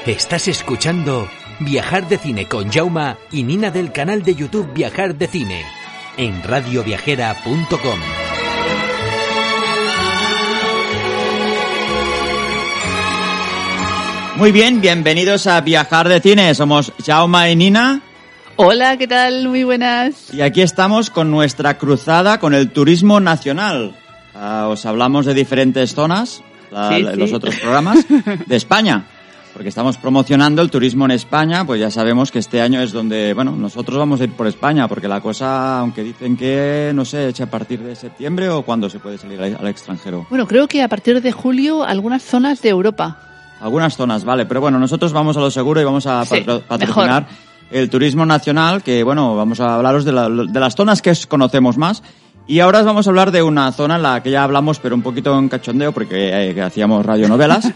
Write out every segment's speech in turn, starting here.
Estás escuchando Viajar de Cine con Jauma y Nina del canal de YouTube Viajar de Cine en radioviajera.com. Muy bien, bienvenidos a Viajar de Cine. Somos Jauma y Nina. Hola, ¿qué tal? Muy buenas. Y aquí estamos con nuestra cruzada con el turismo nacional. Os hablamos de diferentes zonas, los otros programas, de España. Porque estamos promocionando el turismo en España, pues ya sabemos que este año es donde, bueno, nosotros vamos a ir por España, porque la cosa, aunque dicen que, no sé, a partir de septiembre o cuándo se puede salir al extranjero. Bueno, creo que a partir de julio algunas zonas de Europa. Algunas zonas, vale, pero bueno, nosotros vamos a lo seguro y vamos a patrocinar el turismo nacional, que bueno, vamos a hablaros de las zonas que conocemos más. Y ahora os vamos a hablar de una zona en la que ya hablamos, pero un poquito en cachondeo, porque hacíamos radionovelas,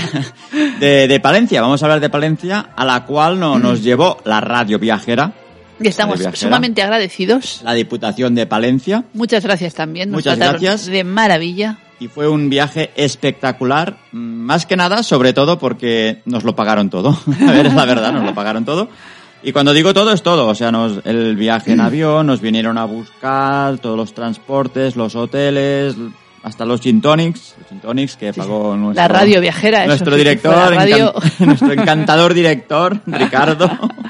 de Palencia. Vamos a hablar de Palencia, a la cual nos llevó la radio viajera. Y estamos sumamente agradecidos. La Diputación de Palencia. Muchas gracias también. Muchas gracias. De maravilla. Y fue un viaje espectacular, más que nada, sobre todo porque nos lo pagaron todo. A ver, es la verdad, nos lo pagaron todo. Y cuando digo todo, es todo. O sea, el viaje en avión, nos vinieron a buscar todos los transportes, los hoteles, hasta los gin tonics que pagó la radio viajera. Nuestro director, nuestro encantador director, Ricardo.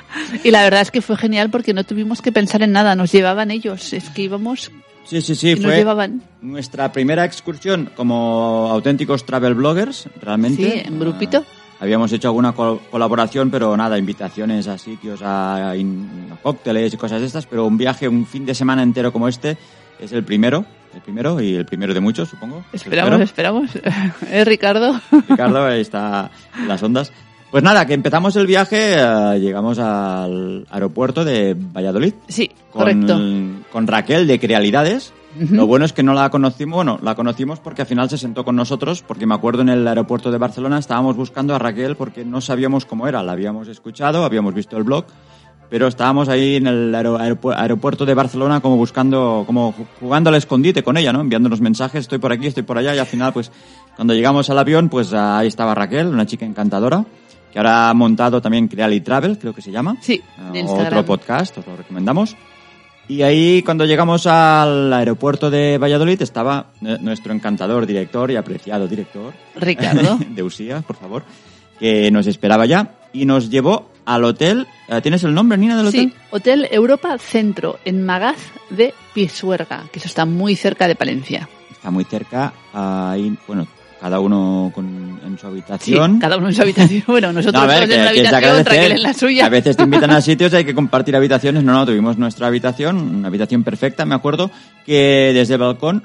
Y la verdad es que fue genial porque no tuvimos que pensar en nada, nos llevaban ellos. Es que íbamos... Sí, fue nuestra primera excursión como auténticos travel bloggers, realmente. Sí, en grupito. Habíamos hecho alguna colaboración, pero nada, invitaciones a sitios, a cócteles y cosas de estas, pero un viaje, un fin de semana entero como este, es el primero y el primero de muchos, supongo. Esperamos. Ricardo. Ricardo, ahí está en las ondas. Pues nada, que empezamos el viaje, llegamos al aeropuerto de Valladolid. Sí, correcto. Con Raquel de Crealidades. Uh-huh. Lo bueno es que no la conocimos, la conocimos porque al final se sentó con nosotros, porque me acuerdo en el aeropuerto de Barcelona estábamos buscando a Raquel porque no sabíamos cómo era, la habíamos escuchado, habíamos visto el blog, pero estábamos ahí en el aeropuerto de Barcelona como buscando, como jugando al escondite con ella, ¿no? Enviándonos mensajes, estoy por aquí, estoy por allá, y al final, pues, cuando llegamos al avión, pues ahí estaba Raquel, una chica encantadora, que ahora ha montado también Creali Travel, creo que se llama. Sí, de Instagram. Otro podcast, os lo recomendamos. Y ahí, cuando llegamos al aeropuerto de Valladolid, estaba nuestro encantador director y apreciado director, Ricardo de Usía, por favor, que nos esperaba ya y nos llevó al hotel. ¿Tienes el nombre, Nina, del hotel? Sí, Hotel Europa Centro, en Magaz de Pisuerga, que eso está muy cerca de Palencia. Está muy cerca, ahí, bueno, cada uno en su habitación. Sí, cada uno en su habitación. Bueno, nosotros en una habitación, Raquel en la suya. A veces te invitan a sitios y hay que compartir habitaciones. No, tuvimos nuestra habitación, una habitación perfecta. Me acuerdo que desde el balcón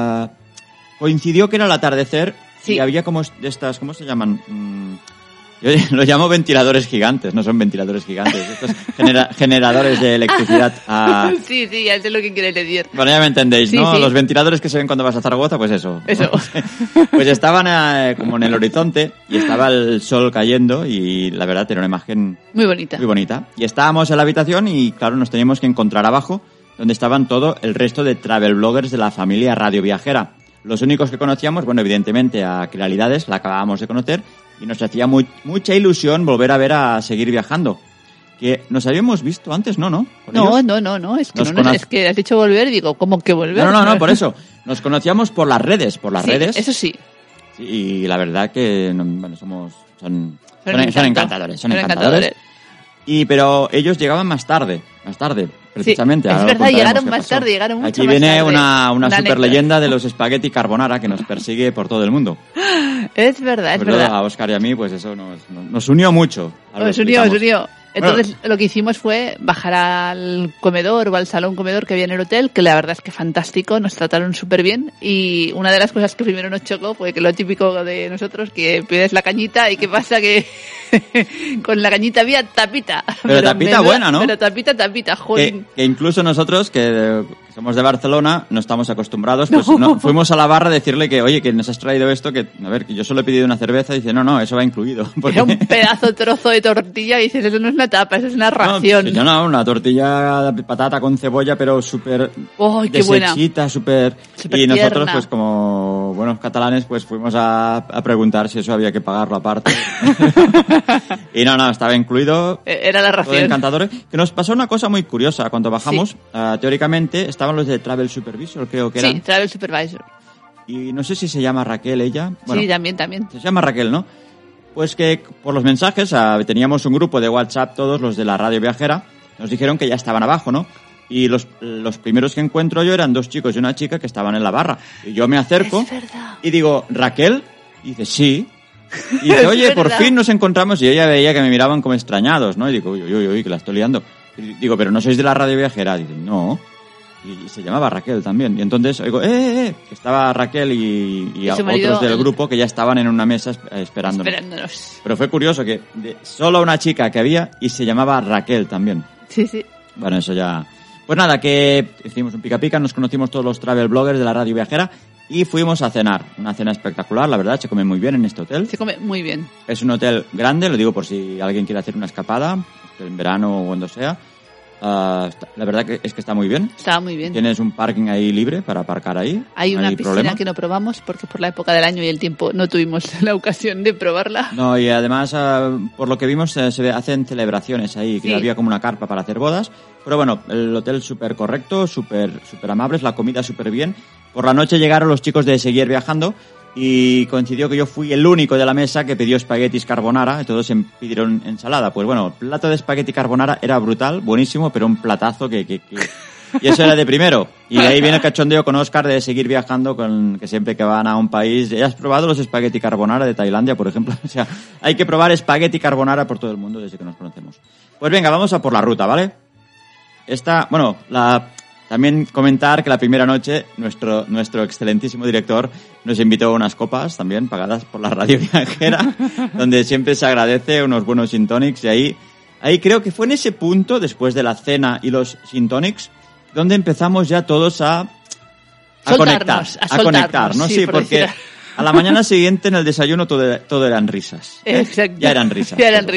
coincidió que era el atardecer. Sí. Y había como estas, ¿cómo se llaman? Yo los llamo ventiladores gigantes, no son ventiladores gigantes, estos generadores de electricidad. Sí, ya sé lo que quieres decir. Bueno, ya me entendéis, sí, ¿no? Sí. Los ventiladores que se ven cuando vas a Zaragoza, pues eso. Pues estaban como en el horizonte y estaba el sol cayendo y la verdad era una imagen muy bonita. Muy bonita. Y estábamos en la habitación y claro, nos teníamos que encontrar abajo, donde estaban todo el resto de travel bloggers de la familia Radio Viajera. Los únicos que conocíamos, bueno, evidentemente a Crealidades, la acabábamos de conocer, y nos hacía mucha ilusión volver a seguir viajando. Que nos habíamos visto antes, ¿no? No, es que es que has dicho volver y digo, ¿cómo que volver? No, por eso. Nos conocíamos por las redes, Eso sí. Y la verdad que, bueno, son encantadores. Pero ellos llegaban más tarde, precisamente. Sí, es verdad, llegaron más tarde, llegaron mucho Aquí más tarde. Aquí viene una super leyenda de los espagueti carbonara que nos persigue por todo el mundo. Es verdad. A Óscar y a mí, pues eso nos unió mucho. Nos unió. Entonces lo que hicimos fue bajar al comedor o al salón comedor que había en el hotel, que la verdad es que fantástico, nos trataron súper bien, y una de las cosas que primero nos chocó fue que lo típico de nosotros, que pides la cañita y qué pasa que con la cañita había tapita. Pero tapita buena, ¿no? Pero tapita, joder. Que incluso nosotros, que somos de Barcelona, no estamos acostumbrados, pues fuimos a la barra a decirle que, oye, que nos has traído esto, que, a ver, que yo solo he pedido una cerveza, y dice, no, eso va incluido. Porque... Era un pedazo trozo de tortilla y dices, eso no es una tapa, eso es una ración. No, una tortilla de patata con cebolla, pero súper deshechita, súper... Y nosotros, tierna. pues como buenos catalanes, pues fuimos a preguntar si eso había que pagarlo aparte. Y no, estaba incluido. Era la ración. Encantador. Que nos pasó una cosa muy curiosa. Cuando bajamos, teóricamente, estaban los de Travel Supervisor, creo que eran. Sí, Travel Supervisor. Y no sé si se llama Raquel ella. Bueno, sí, también. Se llama Raquel, ¿no? Pues que por los mensajes, teníamos un grupo de WhatsApp, todos los de la radio viajera, nos dijeron que ya estaban abajo, ¿no? Y los primeros que encuentro yo eran 2 chicos y una chica que estaban en la barra. Y yo me acerco y digo, ¿Raquel? Y dice, sí. Y dice, oye, por fin nos encontramos. Y ella veía que me miraban como extrañados, ¿no? Y digo, uy, que la estoy liando. Y digo, ¿pero no sois de la radio viajera? Y dice, no. Y se llamaba Raquel también. Y entonces oigo, que estaba Raquel y otros del grupo que ya estaban en una mesa esperándonos. Pero fue curioso que solo una chica que había y se llamaba Raquel también. Sí. Bueno, eso ya... Pues nada, que hicimos un pica-pica, nos conocimos todos los travel bloggers de la radio viajera y fuimos a cenar. Una cena espectacular, la verdad, se come muy bien en este hotel. Se come muy bien. Es un hotel grande, lo digo por si alguien quiere hacer una escapada, en verano o cuando sea. La verdad que es que está muy bien. Está muy bien. Tienes un parking ahí libre para aparcar ahí. Hay una piscina que no probamos porque por la época del año y el tiempo no tuvimos la ocasión de probarla. No, y además, por lo que vimos, se hacen celebraciones ahí, que había como una carpa para hacer bodas. Pero bueno, el hotel súper correcto, súper amables, la comida súper bien. Por la noche llegaron los chicos de Seguir Viajando y coincidió que yo fui el único de la mesa que pidió espaguetis carbonara y todos pidieron ensalada. Pues bueno, el plato de espagueti carbonara era brutal, buenísimo, pero un platazo que... Y eso era de primero. Y de ahí viene el cachondeo con Óscar de Seguir Viajando, que siempre que van a un país... ¿Ya has probado los espagueti carbonara de Tailandia, por ejemplo? O sea, hay que probar espagueti carbonara por todo el mundo desde que nos conocemos. Pues venga, vamos a por la ruta, ¿vale? También comentar que la primera noche nuestro excelentísimo director nos invitó a unas copas también pagadas por la radio viajera, donde siempre se agradece unos buenos gin tonics. Y ahí creo que fue en ese punto, después de la cena y los gin tonics, donde empezamos ya todos a conectar, ¿no? Sí, porque a la mañana siguiente en el desayuno todo eran risas. Exacto. Ya eran risas.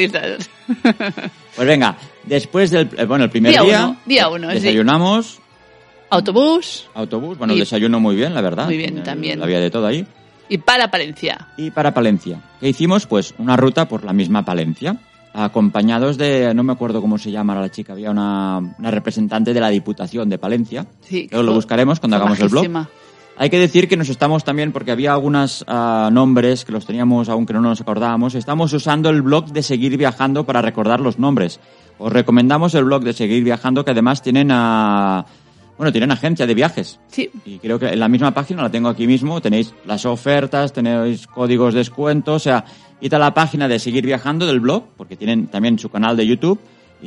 Pues venga, después del el primer día uno, desayunamos. Sí. Autobús, el desayuno muy bien, la verdad. Muy bien, también. Había de todo ahí. Y para Palencia. ¿Qué hicimos? Pues una ruta por la misma Palencia, acompañados de, no me acuerdo cómo se llama la chica, había una representante de la Diputación de Palencia. Sí. Luego lo buscaremos cuando hagamos el blog. Hay que decir que nos estamos también, porque había algunos nombres que los teníamos aunque no nos acordábamos, estamos usando el blog de Seguir Viajando para recordar los nombres. Os recomendamos el blog de Seguir Viajando, que además tienen agencia de viajes. Sí. Y creo que en la misma página, la tengo aquí mismo, tenéis las ofertas, tenéis códigos de descuento, o sea, id a la página de Seguir Viajando del blog, porque tienen también su canal de YouTube,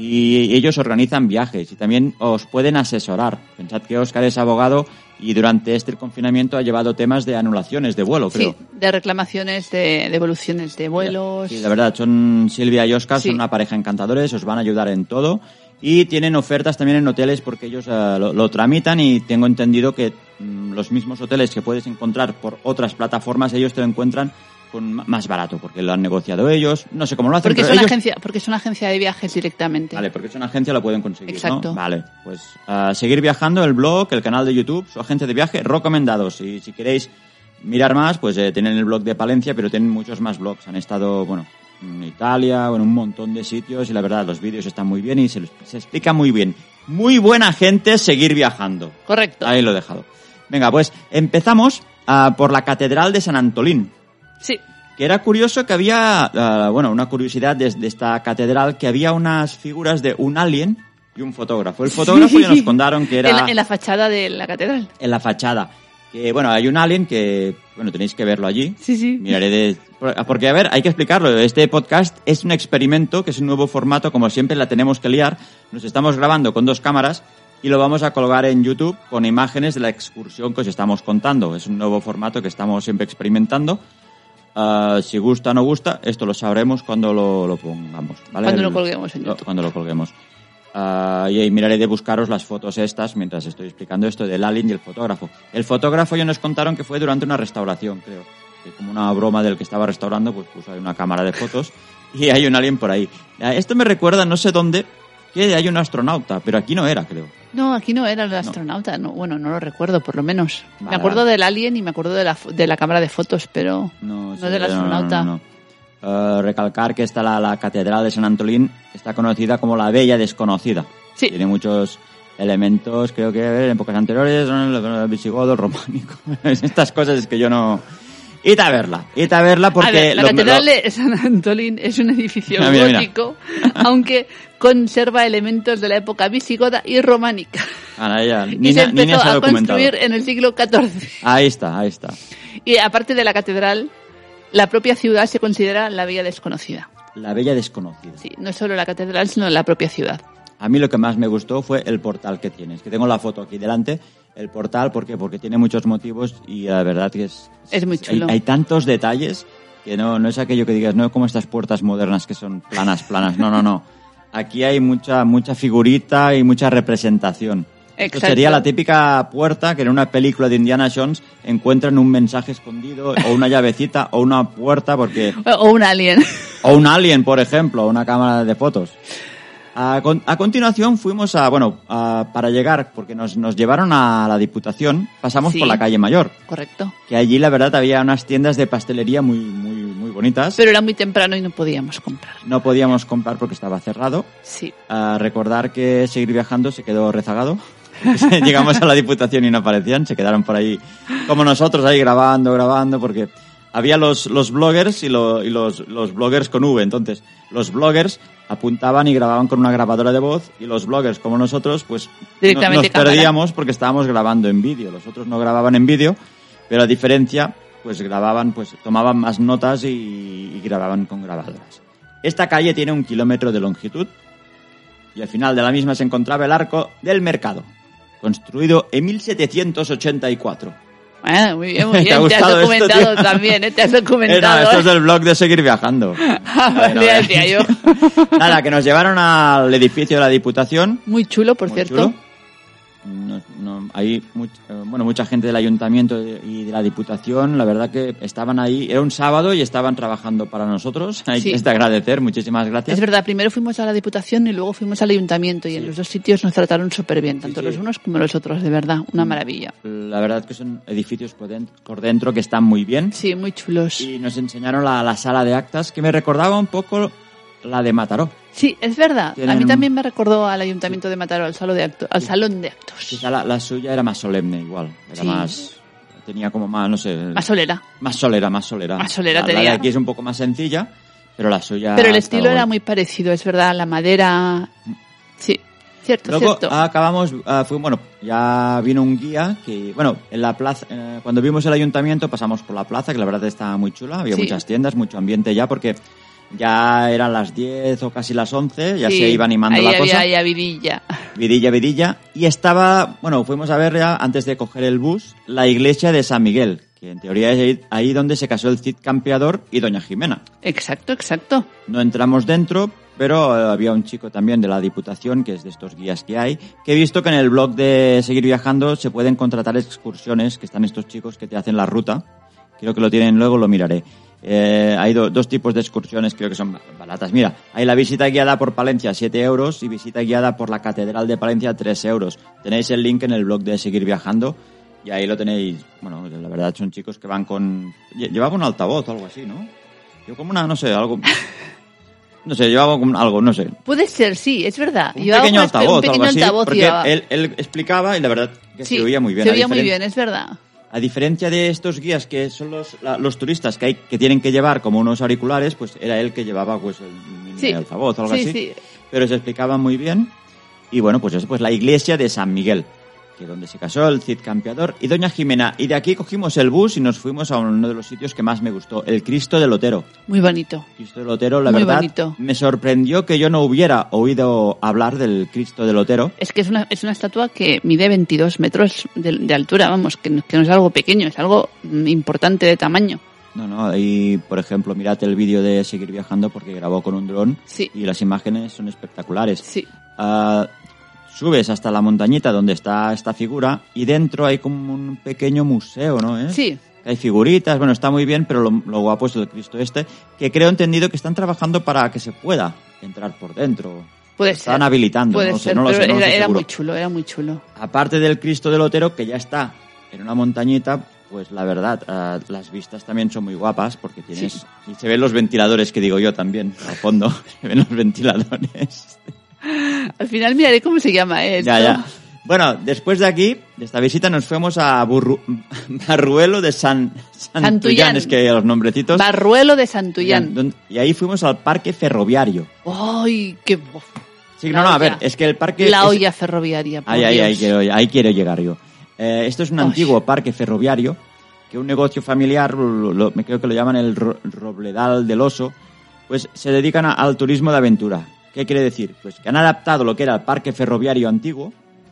y ellos organizan viajes y también os pueden asesorar. Pensad que Óscar es abogado y durante este confinamiento ha llevado temas de anulaciones de vuelo, creo. Sí, de reclamaciones, de devoluciones de vuelos. Sí, la verdad, Silvia y Óscar son una pareja encantadores, os van a ayudar en todo. Y tienen ofertas también en hoteles porque ellos lo tramitan y tengo entendido que los mismos hoteles que puedes encontrar por otras plataformas, ellos te lo encuentran con más barato porque lo han negociado ellos. No sé cómo lo hacen. Porque es una agencia de viajes directamente. Vale, porque es una agencia, lo pueden conseguir. Exacto. ¿No? Vale, pues Seguir Viajando, el blog, el canal de YouTube, su agencia de viaje, recomendados. Y si queréis mirar más, pues tienen el blog de Palencia, pero tienen muchos más blogs. Han estado, en Italia, en un montón de sitios y la verdad los vídeos están muy bien y se explica muy bien. Muy buena gente Seguir Viajando. Correcto. Ahí lo he dejado. Venga, pues empezamos por la Catedral de San Antolín. Sí. Que era curioso que había, una curiosidad de esta catedral, que había unas figuras de un alien y un fotógrafo. El fotógrafo ya nos contaron que era... En la fachada de la catedral. En la fachada. Que, hay un alien que, tenéis que verlo allí. Sí. Miraré porque, a ver, hay que explicarlo. Este podcast es un experimento, que es un nuevo formato, como siempre la tenemos que liar. Nos estamos grabando con 2 cámaras y lo vamos a colgar en YouTube con imágenes de la excursión que os estamos contando. Es un nuevo formato que estamos siempre experimentando. Si gusta o no gusta, esto lo sabremos cuando lo pongamos, ¿vale? Cuando lo colguemos en YouTube. Cuando lo colguemos. Y ahí miraré de buscaros las fotos estas mientras estoy explicando esto del alien y el fotógrafo. El fotógrafo ya nos contaron que fue durante una restauración, creo. Que como una broma del que estaba restaurando, pues puso ahí una cámara de fotos y hay un alien por ahí. Esto me recuerda, no sé dónde, que hay un astronauta, pero aquí no era, creo. No, aquí no era el astronauta. No, bueno, no lo recuerdo, por lo menos. Vale, me acuerdo del alien y me acuerdo de la cámara de fotos, pero no del astronauta. No. Recalcar que la Catedral de San Antolín está conocida como la Bella Desconocida. Sí. Tiene muchos elementos, creo que en épocas anteriores, el visigodo, el románico. Estas cosas es que yo no... Id a verla porque... A ver, la Catedral de San Antolín es un edificio gótico, aunque conserva elementos de la época visigoda y románica. Y se empezó a construir en el siglo XIV. Ahí está. Y aparte de la catedral, la propia ciudad se considera la Bella Desconocida. La Bella Desconocida. Sí, no solo la catedral, sino la propia ciudad. A mí lo que más me gustó fue el portal que tienes, que tengo la foto aquí delante. El portal, ¿por qué? Porque tiene muchos motivos y la verdad que es muy chulo. Hay tantos detalles que no es aquello que digas, no como estas puertas modernas que son planas. No. Aquí hay mucha figurita y mucha representación. Esto sería la típica puerta que en una película de Indiana Jones encuentran un mensaje escondido o una llavecita o una puerta porque... O un alien. O un alien, por ejemplo, o una cámara de fotos. A continuación fuimos para llegar, porque nos llevaron a la Diputación, pasamos por la calle Mayor. Correcto. Que allí la verdad había unas tiendas de pastelería muy bonitas. Pero era muy temprano y no podíamos comprar. No podíamos comprar porque estaba cerrado. Sí. Recordar que Seguir Viajando se quedó rezagado. Llegamos a la Diputación y no aparecían, se quedaron por ahí como nosotros ahí grabando, porque había los bloggers y los bloggers con V. Entonces, los bloggers apuntaban y grababan con una grabadora de voz y los bloggers como nosotros pues nos perdíamos porque estábamos grabando en vídeo. Los otros no grababan en vídeo, pero a diferencia pues grababan, pues tomaban más notas y grababan con grabadoras. Esta calle tiene 1 kilómetro de longitud y al final de la misma se encontraba el Arco del Mercado, construido en 1784. Muy bien. Te has documentado esto, también, te has documentado. Esto es del blog de Seguir Viajando. Decía yo. Nada, que nos llevaron al edificio de la Diputación. Muy chulo, por cierto. Hay mucha gente del Ayuntamiento y de la Diputación, la verdad que estaban ahí, era un sábado y estaban trabajando para nosotros. Hay que agradecer, muchísimas gracias. Es verdad, primero fuimos a la Diputación y luego fuimos al Ayuntamiento y en los dos sitios nos trataron súper bien, tanto los unos como los otros, de verdad, una maravilla. La verdad que son edificios por dentro que están muy bien. Sí, muy chulos. Y nos enseñaron la sala de actas, que me recordaba un poco la de Mataró. Sí, es verdad. A mí también me recordó al Ayuntamiento de Mataró, al salón de actos. Quizá la suya era más solemne igual. Era más... Tenía como más, no sé... Más solera. Más solera. Más solera la de aquí es un poco más sencilla, pero la suya... Pero el estilo era muy parecido, es verdad. La madera... Sí, cierto. Luego acabamos... ya vino un guía que... en la plaza... cuando vimos el Ayuntamiento pasamos por la plaza, que la verdad estaba muy chula. Había muchas tiendas, mucho ambiente ya, porque... Ya eran las 10 o casi las 11, ya se iba animando la cosa. Ahí había vidilla. Y estaba, fuimos a ver ya, antes de coger el bus, la iglesia de San Miguel, que en teoría es ahí donde se casó el Cid Campeador y doña Jimena. Exacto. No entramos dentro, pero había un chico también de la Diputación, que es de estos guías que hay, que he visto que en el blog de Seguir Viajando se pueden contratar excursiones, que están estos chicos que te hacen la ruta. Creo que lo tienen, luego lo miraré. Hay dos tipos de excursiones, creo que son baratas. Mira, hay la visita guiada por Palencia, 7 euros, y visita guiada por la Catedral de Palencia, 3 euros. Tenéis el link en el blog de Seguir Viajando y ahí lo tenéis. La verdad son chicos que van con... Llevaba un altavoz o algo así, ¿no? Yo como una, no sé, algo... No sé, llevaba como algo, no sé. Puede ser, sí, es verdad. Un pequeño altavoz, algo así, porque él explicaba y la verdad que se oía muy bien. Se oía muy bien, es verdad. A diferencia de estos guías que son los turistas que tienen que llevar como unos auriculares, pues era él que llevaba pues el altavoz o algo así. Sí. Pero se explicaba muy bien. Y pues eso, pues la iglesia de San Miguel, que donde se casó el Cid Campeador y doña Jimena. Y de aquí cogimos el bus y nos fuimos a uno de los sitios que más me gustó, el Cristo del Otero. Muy bonito. Cristo del Otero, la verdad, me sorprendió que yo no hubiera oído hablar del Cristo del Otero. Es que es una estatua que mide 22 metros de altura, vamos, que no es algo pequeño, es algo importante de tamaño. No, ahí, por ejemplo, mirad el vídeo de Seguir Viajando porque grabó con un dron Sí. y las imágenes son espectaculares. Sí. Subes hasta la montañita donde está esta figura y dentro hay como un pequeño museo, ¿no? Sí. Hay figuritas, bueno, está muy bien, pero lo guapo es el Cristo que creo entendido que están trabajando para que se pueda entrar por dentro. Puede Están ser. habilitando, Puede no ser, sé, no lo pero sé, no lo sé era seguro. muy chulo, era muy chulo. Aparte del Cristo del Otero, que ya está en una montañita, pues la verdad, las vistas también son muy guapas porque tienes... Sí. Y se ven los ventiladores, que digo yo también, al fondo, se ven los ventiladores. Al final miraré cómo se llama esto. Ya. Bueno, después de aquí, de esta visita, nos fuimos a Barruelo de Santullán, es que los nombrecitos... Barruelo de Santullán. Y ahí fuimos al parque ferroviario. ¡Ay, qué... Sí, La no, a olla. ver, es que el parque... La olla ferroviaria, por Dios. Ahí quiero llegar yo. Esto es un antiguo parque ferroviario que un negocio familiar, me creo que lo llaman el Robledal del Oso, pues se dedican al turismo de aventura. ¿Qué quiere decir? Pues que han adaptado lo que era el parque ferroviario antiguo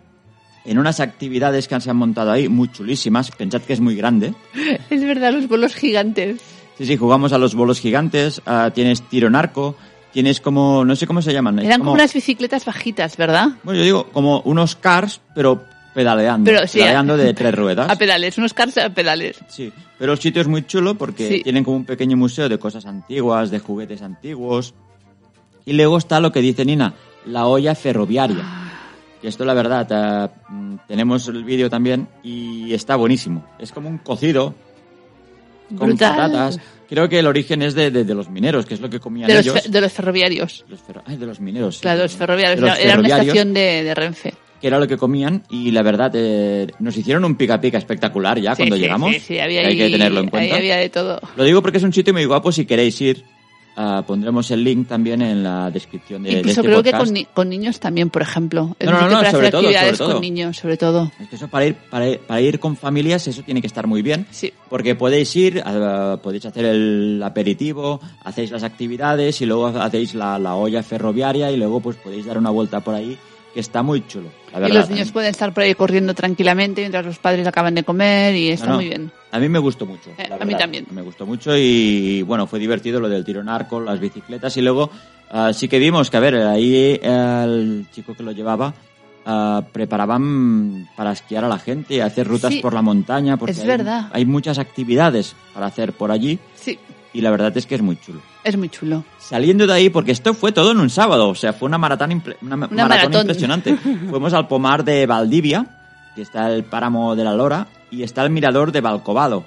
en unas actividades que se han montado ahí, muy chulísimas. Pensad que es muy grande. Es verdad, los bolos gigantes. Sí, jugamos a los bolos gigantes, tienes tiro en arco, tienes como, no sé cómo se llaman. Eran como unas bicicletas bajitas, ¿verdad? Bueno, yo digo como unos cars, pero pedaleando. Pero, sí, pedaleando de 3 ruedas. A pedales, unos cars a pedales. Sí, pero el sitio es muy chulo porque Sí. tienen como un pequeño museo de cosas antiguas, de juguetes antiguos. Y luego está lo que dice Nina, la olla ferroviaria. Que esto, la verdad, tenemos el vídeo también y está buenísimo. Es como un cocido con Brutal. patatas. Creo que el origen es de los mineros, que es lo que comían De ellos. los ferroviarios. De los mineros. Sí, Claro, los ferroviarios. De los Era una ferroviarios, estación de Renfe. que era lo que comían y la verdad nos hicieron un pica pica espectacular ya cuando llegamos. Sí, había que hay que ahí- tenerlo en cuenta. ahí había de todo. Lo digo porque es un sitio muy guapo si queréis ir. Pondremos el link también en la descripción de Incluso este creo podcast. que con niños también, por ejemplo. Es No, un no, sitio no, para sobre hacer todo, actividades sobre todo. con niños, sobre todo. Es que eso para ir con familias, eso tiene que estar muy bien. Sí. Porque podéis ir, podéis hacer el aperitivo, hacéis las actividades y luego hacéis la olla ferroviaria y luego pues podéis dar una vuelta por ahí, que está muy chulo. La Y verdad. los niños pueden estar por ahí corriendo tranquilamente mientras los padres acaban de comer y está No, muy bien. A mí me gustó mucho. la A mí verdad. también. Me gustó mucho y bueno, fue divertido lo del tiro en arco, las bicicletas y luego sí que vimos que, a ver, ahí el chico que lo llevaba preparaban para esquiar a la gente y hacer rutas Sí, por la montaña porque es verdad. hay muchas actividades para hacer por allí Sí, y la verdad es que es muy chulo. es muy chulo. Saliendo de ahí, porque esto fue todo en un sábado, o sea, fue una maratón, maratón impresionante. Fuimos al pomar de Valdivia, que está el páramo de la Lora, y está el mirador de Valcabado.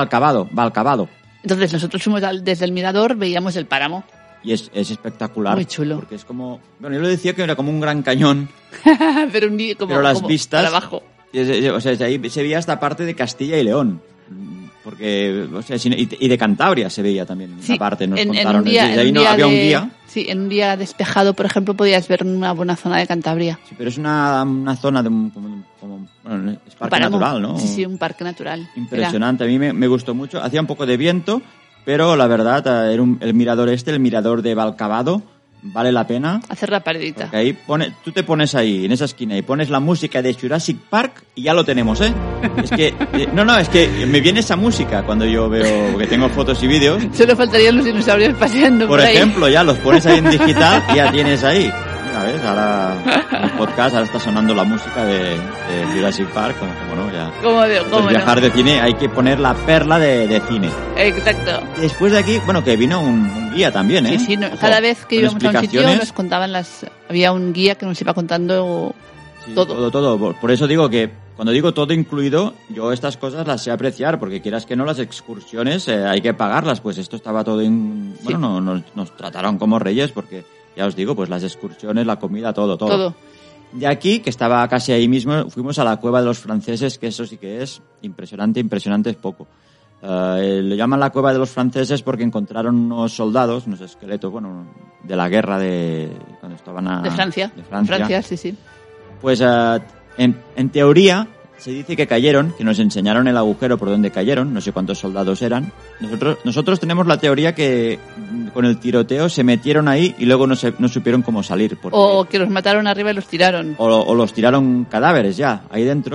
Entonces nosotros fuimos desde el mirador, veíamos el páramo. Y es espectacular. Muy chulo. Porque es como... Bueno, yo lo decía que era como un gran cañón, pero las como vistas... para abajo. O sea, ahí se veía esta parte de Castilla y León. Porque, o sea, y de Cantabria se veía también Sí, una parte, nos en contaron. un día, Desde ahí en no día había un de- guía. Sí, en un día despejado, por ejemplo, podías ver una buena zona de Cantabria. Sí, pero es una zona de bueno, es parque Páramo. natural, ¿no? Sí, un parque natural. Impresionante, a mí me gustó mucho. Hacía un poco de viento, pero la verdad, era el mirador de Valcabado, vale la pena. Era hacer la paredita. Porque ahí tú te pones ahí, en esa esquina, y pones la música de Jurassic Park y ya lo tenemos, ¿eh? Es que, es que me viene esa música cuando yo veo, porque tengo fotos y vídeos. Solo faltarían los dinosaurios paseando Por ahí. ejemplo, ya los pones ahí en digital y ya tienes ahí. Mira, ¿ves? Ahora en el podcast ahora está sonando la música de Jurassic Park, como no, ya. ¿Cómo Entonces, viajar de cine hay que poner la perla de cine. Exacto. Después de aquí, bueno, que vino un guía también, ¿eh? Sí, sí, Ojo, cada vez que con íbamos a un sitio explicaciones. nos contaban había un guía que nos iba contando Sí, todo. todo. Por eso digo que cuando digo todo incluido, yo estas cosas las sé apreciar, porque quieras que no, las excursiones hay que pagarlas. Pues esto estaba todo Sí. Bueno, nos trataron como reyes, porque ya os digo, pues las excursiones, la comida, todo. Todo. De aquí, que estaba casi ahí mismo, fuimos a la cueva de los franceses, que eso sí que es impresionante es poco. Le llaman la cueva de los franceses porque encontraron unos soldados, unos esqueletos, bueno, de la guerra cuando estaban De Francia. De Francia. Francia, sí, sí. Pues en teoría se dice que cayeron, que nos enseñaron el agujero por donde cayeron, no sé cuántos soldados eran. Nosotros tenemos la teoría que con el tiroteo se metieron ahí y luego no supieron cómo salir. Porque, O que los mataron arriba y los tiraron. o los tiraron cadáveres ya ahí dentro.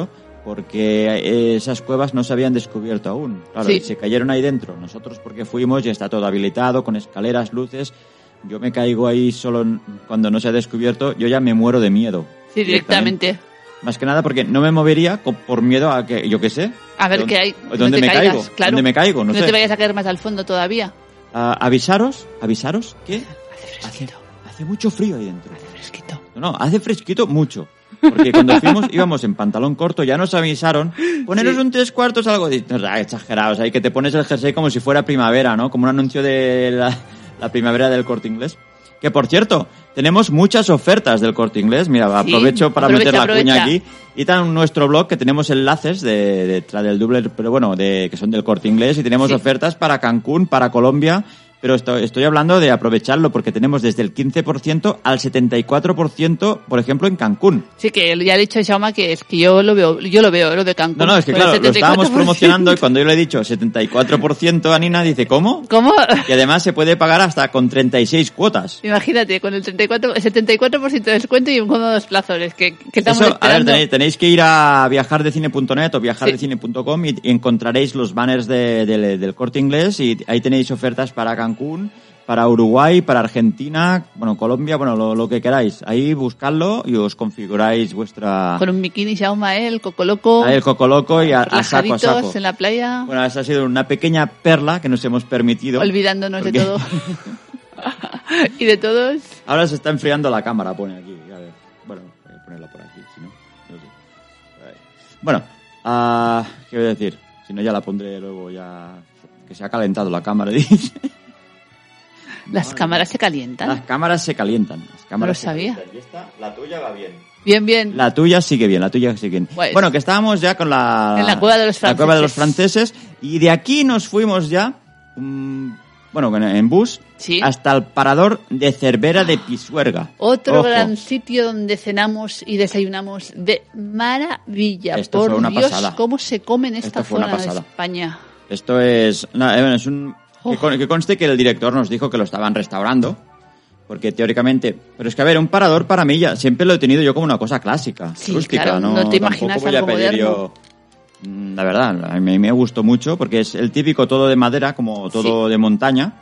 porque esas cuevas no se habían descubierto aún. Claro, Sí. y se cayeron ahí dentro. Nosotros porque fuimos y está todo habilitado, con escaleras, luces. Yo me caigo ahí solo cuando no se ha descubierto, yo ya me muero de miedo. Sí, directamente. Más que nada porque no me movería por miedo a que, yo qué sé. A ver qué hay. ¿Dónde no te me caigas, caigo? claro. ¿Dónde me caigo? No sé. te vayas a caer más al fondo todavía. Avisaros que Hace fresquito. hace mucho frío ahí dentro. Hace fresquito. No, hace fresquito mucho. Porque cuando fuimos íbamos en pantalón corto, ya nos avisaron, poneros Sí. un 3/4 algo de... exagerados, ahí que te pones el jersey como si fuera primavera, ¿no? Como un anuncio de la primavera del Corte Inglés. Que por cierto, tenemos muchas ofertas del Corte Inglés. Mira, aprovecho para meter la cuña aquí. Y tan en nuestro blog que tenemos enlaces de Tradeldubler, pero bueno, que son del Corte Inglés, y tenemos Sí. ofertas para Cancún, para Colombia. Pero estoy hablando de aprovecharlo porque tenemos desde el 15% al 74%, por ejemplo, en Cancún. Sí, que ya le he dicho a Jaume que es que yo lo veo, lo de Cancún. No, es que con el claro, lo estábamos 74%. promocionando y cuando yo le he dicho 74% a Nina dice, ¿cómo? ¿Cómo? Y además se puede pagar hasta con 36 cuotas. Imagínate, con el 74% de descuento y un cómodos plazos. Es que estamos Eso, a ver, esperando. tenéis que ir a viajardecine.net o viajardecine.com y encontraréis los banners del Corte Inglés y ahí tenéis ofertas para Cancún, para Uruguay, para Argentina, bueno, Colombia, bueno, lo que queráis. Ahí buscadlo y os configuráis vuestra... Con un bikini Jaume, el Coco Loco, el Coco Loco y a saco a relajaditos saco. en la playa, Bueno, esa ha sido una pequeña perla que nos hemos permitido. olvidándonos Porque de todo. Y de todos. Ahora se está enfriando la cámara, pone aquí. A ver. Bueno, voy a ponerla por aquí, si no. No sé. Ahí. Bueno, ¿qué voy a decir? Si no, ya la pondré luego ya... Que se ha calentado la cámara, dice. Las cámaras se calientan. Las cámaras se calientan. Las cámaras No lo se sabía. calientan. Y la tuya va bien. Bien, bien. La tuya sigue bien, la tuya sigue bien. Pues, Bueno, que estábamos ya con en la cueva de los la cueva de los franceses. franceses. Y de aquí nos fuimos ya, bueno, en bus, Sí. hasta el parador de Cervera de Pisuerga. Otro Ojo. gran sitio donde cenamos y desayunamos de maravilla. Esto Por fue una Dios, pasada. cómo se come en esta Esto fue una zona de pasada. España. Esto es... es un... Que conste que el director nos dijo que lo estaban restaurando, porque teóricamente... Pero es que, a ver, un parador para mí ya siempre lo he tenido yo como una cosa clásica, Sí, rústica. claro, no te imaginas tampoco voy a algo pedir moderno. yo... La verdad, a mí me gustó mucho, porque es el típico todo de madera, como todo de montaña.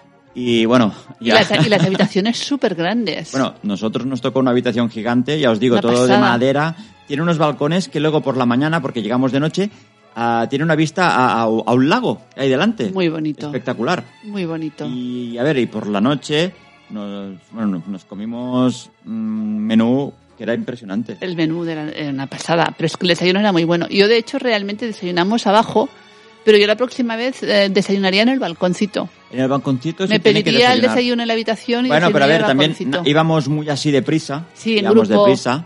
Y bueno... Y ya- las habitaciones súper grandes. Bueno, nosotros nos tocó una habitación gigante, ya os digo, Una todo de pasada. madera. Tiene unos balcones que luego por la mañana, porque llegamos de noche, tiene una vista a un lago que hay delante. Muy bonito. Espectacular. Muy bonito. Y a ver, y por la noche nos comimos un menú que era impresionante. El menú era una pasada, pero es que el desayuno era muy bueno. Yo, de hecho, realmente desayunamos abajo, pero yo la próxima vez desayunaría en el balconcito. En el balconcito se Me tiene que pediría el desayunar. desayuno en la habitación y Bueno, pero a ver, desayunaría en el también balconcito. íbamos muy así deprisa. Sí, en íbamos grupo. deprisa.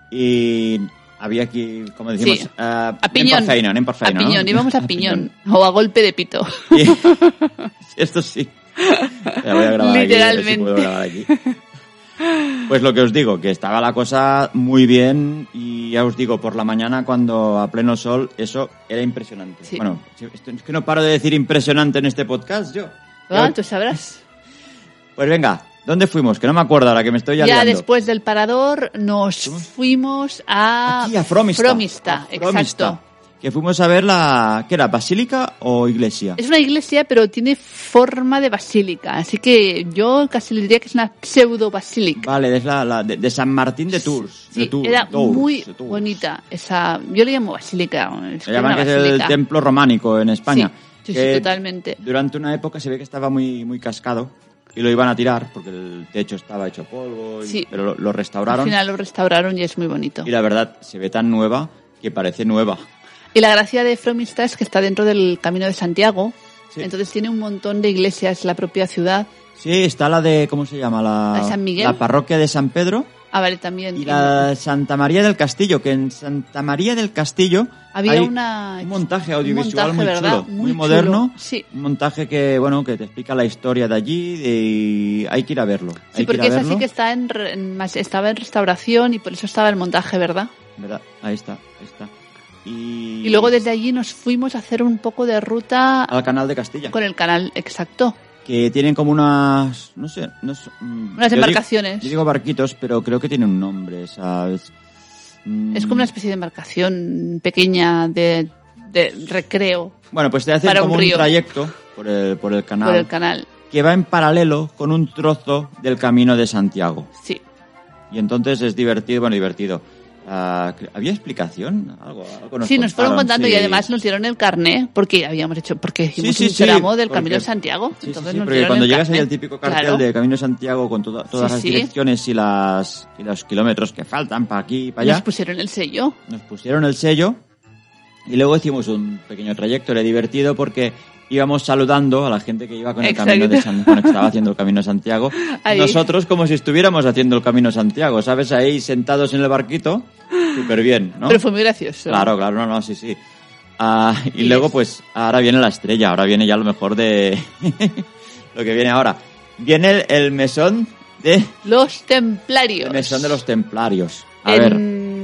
Y había aquí, como decimos, Sí. a piñón. anem per feina, A piñón, ¿no? íbamos a piñón. O a golpe de pito. Y- esto sí. La voy a grabar aquí, a ver si Literalmente. puedo grabar aquí. Pues lo que os digo, que estaba la cosa muy bien y ya os digo, por la mañana cuando a pleno sol, eso era impresionante. Sí. Bueno, es que no paro de decir impresionante en este podcast yo. Tú sabrás. Pues venga, ¿dónde fuimos? Que no me acuerdo ahora, que me estoy ya Ya liando. después del parador nos fuimos Aquí, a Fromista. Fromista, exacto. Que fuimos a ver ¿qué era? ¿Basílica o iglesia? Es una iglesia, pero tiene forma de basílica. Así que yo casi le diría que es una pseudo basílica. Vale, es la de San Martín de Tours. Sí, de Tours, era Tours, muy de Tours. bonita. Yo le llamo basílica. Se llama que es el basílica. templo románico en España. Sí, que totalmente. Durante una época se ve que estaba muy, muy cascado y lo iban a tirar porque el techo estaba hecho polvo, Sí. pero lo Al restauraron final lo restauraron y es muy bonito. y la verdad se ve tan nueva que parece nueva. Y la gracia de Fromista es que está dentro del Camino de Santiago. Sí. Entonces tiene un montón de iglesias la propia ciudad. Sí, está la de, ¿cómo se llama? ¿La de San Miguel? La parroquia de San Pedro Ah, vale, también. y la Santa María del Castillo, que en Santa María del Castillo Había hay un montaje audiovisual montaje, muy ¿verdad? chulo, Muy muy chulo. moderno. Sí. Un montaje que, bueno, que te explica la historia de allí y hay que ir a verlo. Sí, Hay que ir porque a esa verlo. sí que está estaba en restauración y por eso estaba el montaje, ¿verdad? ¿Verdad? Ahí está. Y luego desde allí nos fuimos a hacer un poco de ruta al canal de Castilla. con el canal, exacto. Que tienen como unas, no sé, Unas embarcaciones. Yo digo barquitos, pero creo que tiene un nombre, ¿sabes? Es como una especie de embarcación pequeña de recreo. Bueno, pues te hacen para como un río. trayecto por el canal. Por el canal. Que va en paralelo con un trozo del Camino de Santiago. Sí. Y entonces es divertido. ¿Había explicación? Algo Sí, nos fueron contando sí. y además nos dieron el carné porque hicimos un tramo del Camino de Santiago. Sí, Entonces sí, nos porque dieron cuando el llegas carné. ahí al típico cartel Claro. de Camino de Santiago con todas las Sí. direcciones y los kilómetros que faltan para aquí y para allá, Nos pusieron el sello. nos pusieron el sello y luego hicimos un pequeño trayecto. Era divertido porque íbamos saludando a la gente que iba con el Exacto. Camino de Santiago, que estaba haciendo el Camino de Santiago. Ahí. Nosotros como si estuviéramos haciendo el Camino de Santiago, ¿sabes? Ahí sentados en el barquito, súper bien, ¿no? Pero fue muy gracioso. Claro, no, sí. Y Y luego, es- pues, ahora viene la estrella, ahora viene ya lo mejor de lo que viene ahora. Viene el mesón Los templarios. el mesón de los templarios. A ver,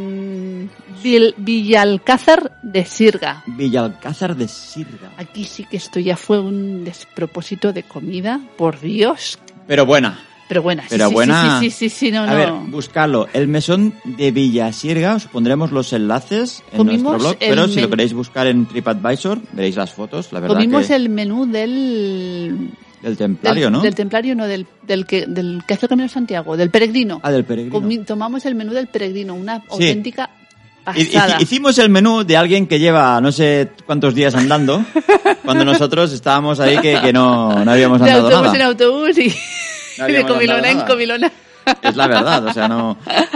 En Villalcázar de Sirga. Villalcázar de Sirga. Aquí sí que esto ya fue un despropósito de comida, por Dios. Pero buena. Pero buena, Pero sí, buena. sí, no, A no. ver, buscarlo. El mesón de Villasirga, os pondremos los enlaces en Comimos nuestro blog, el pero si lo men- queréis buscar en TripAdvisor, veréis las fotos, la verdad Comimos que el menú del templario, ¿no? Del templario, no, del que hace el Camino de Santiago, del peregrino. Ah, del peregrino. Tomamos el menú del peregrino, una Sí. auténtica pasada. Hicimos el menú de alguien que lleva no sé cuántos días andando, cuando nosotros estábamos ahí que no habíamos de andado autobús nada. en autobús y No de habíamos comilona andado en nada. comilona. Es la verdad, o sea, no...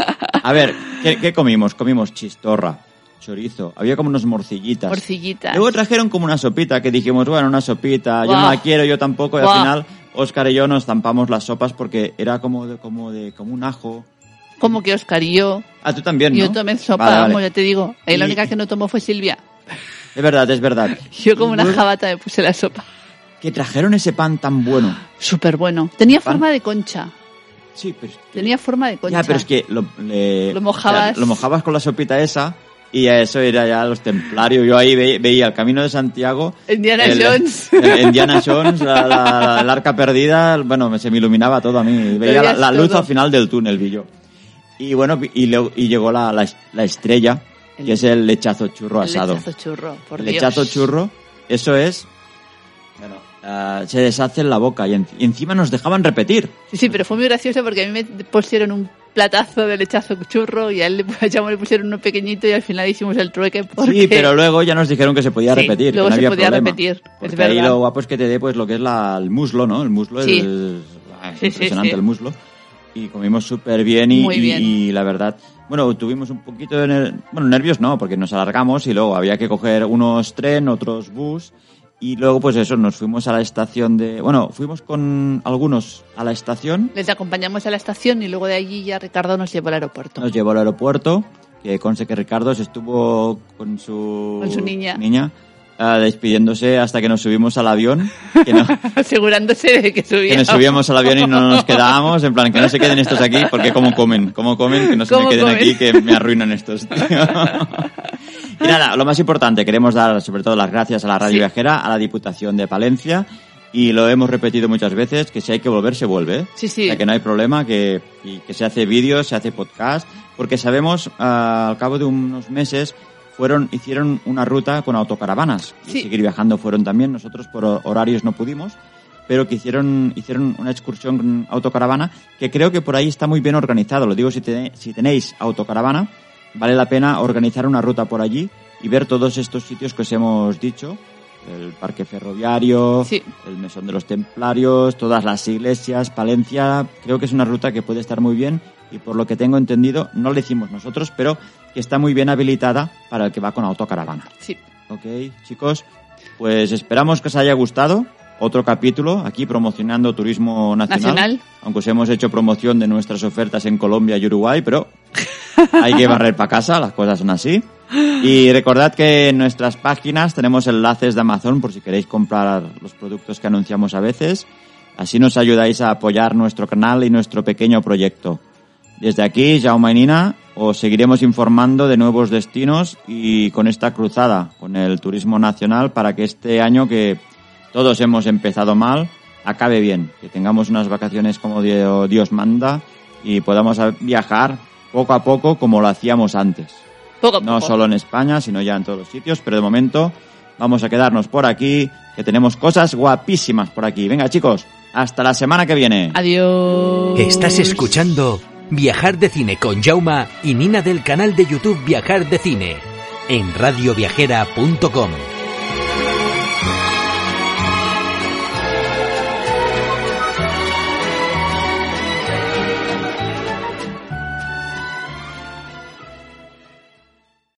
A ver, ¿qué comimos? Comimos chistorra, chorizo, había como unos morcillitas. Morcillitas. Luego trajeron como una sopita que dijimos, bueno, una sopita, yo no Guau. la quiero, yo tampoco, y al Guau. final Óscar y yo nos zampamos las sopas porque era como un ajo. Como que Oscar y yo. Ah, tú también, ¿no? Yo tomé sopa, Vale, vale. vamos, ya te digo. Ahí la Y- única que no tomó fue Silvia. Es verdad. Yo como Y una luego jabata me puse la sopa. que trajeron ese pan tan bueno. Súper bueno. Tenía ¿Pan? forma de concha. Sí, pero... Tenía forma de concha. Ya, pero es que Lo mojabas. o sea, lo mojabas con la sopita esa y a eso era ya los templarios. Yo ahí veía el Camino de Santiago. Indiana Jones. el Indiana Jones, el arca perdida. Bueno, se me iluminaba todo a mí. Veía veías la luz todo. al final del túnel, vi yo. Y bueno, y llegó la estrella, que es el lechazo churro El asado. lechazo churro, por El Dios. lechazo churro, eso es... Bueno, se deshace en la boca y encima nos dejaban repetir. Sí, pero fue muy gracioso porque a mí me pusieron un platazo de lechazo churro y a él le pusieron uno pequeñito y al final hicimos el trueque porque... Sí, pero luego ya nos dijeron que se podía Sí, repetir, luego que no se había podía problema. repetir, es Porque ahí verdad. lo guapo es que te dé pues lo que es el muslo, ¿no? El muslo Sí. es Sí, impresionante sí. el muslo. Y comimos súper bien Muy bien. y la verdad, bueno, tuvimos un poquito de nervios no, porque nos alargamos y luego había que coger unos tren, otros bus y luego pues eso, nos fuimos a la estación fuimos con algunos a la estación. Les acompañamos a la estación y luego de allí ya Ricardo nos llevó al aeropuerto. Nos llevó al aeropuerto, que conste que Ricardo se estuvo con su niña. Despidiéndose hasta que nos subimos al avión, que Asegurándose de que subía. que nos subíamos al avión y no nos quedábamos, en plan, que no se queden estos aquí, porque cómo comen, que no se me ¿Cómo queden comen? aquí, que me arruinan estos, tío. Y nada, lo más importante, queremos dar sobre todo las gracias a la Radio Sí. Viajera, a la Diputación de Palencia, y lo hemos repetido muchas veces, que si hay que volver, se vuelve, ¿eh? Sí, sí. O sea, que no hay problema, que se hace vídeos, se hace podcast, porque sabemos, al cabo de unos meses, hicieron una ruta con autocaravanas. Sí. Y seguir viajando fueron también, nosotros por horarios no pudimos, pero que hicieron una excursión con autocaravana, que creo que por ahí está muy bien organizado. Lo digo, si tenéis autocaravana, vale la pena organizar una ruta por allí y ver todos estos sitios que os hemos dicho. El parque ferroviario, Sí. el mesón de los templarios, todas las iglesias, Palencia. Creo que es una ruta que puede estar muy bien y por lo que tengo entendido, no la hicimos nosotros, pero que está muy bien habilitada para el que va con autocaravana. Sí. Ok, chicos, pues esperamos que os haya gustado. Otro capítulo aquí promocionando turismo nacional. Aunque os hemos hecho promoción de nuestras ofertas en Colombia y Uruguay, pero hay que barrer para casa, las cosas son así. Y recordad que en nuestras páginas tenemos enlaces de Amazon por si queréis comprar los productos que anunciamos a veces. Así nos ayudáis a apoyar nuestro canal y nuestro pequeño proyecto. Desde aquí, Jaume y Nina, os seguiremos informando de nuevos destinos y con esta cruzada con el turismo nacional para que este año que todos hemos empezado mal, acabe bien, que tengamos unas vacaciones como Dios manda y podamos viajar poco a poco como lo hacíamos antes. Poco a No poco. solo en España, sino ya en todos los sitios, pero de momento vamos a quedarnos por aquí, que tenemos cosas guapísimas por aquí. Venga, chicos, hasta la semana que viene. Adiós. Estás escuchando Viajar de Cine con Jauma y Nina del canal de YouTube Viajar de Cine en radioviajera.com.